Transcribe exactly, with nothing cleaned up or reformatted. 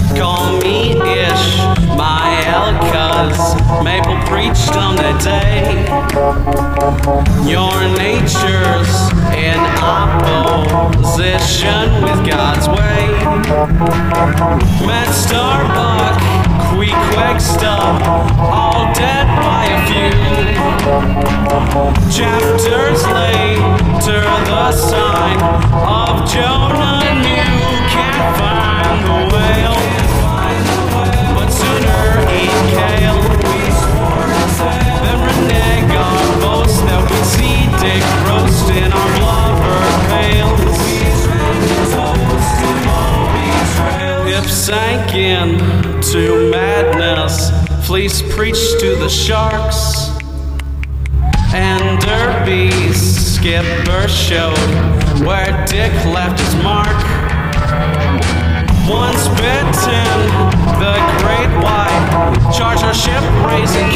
Call me Ishmael, cause Maple preached on that day. Your nature's in opposition with God's way. Met Starbuck, Queequeg all dead by a few. Chapters later, the sign of Jonah knew. Can't find the whale, but sooner eat kale than renege our boast that we see Dick roast in our blubber pails. Hip sank in to madness, fleece preached to the sharks, and Derby's skipper showed where Dick left his mark. Once bitten, the great white charged our ship, raising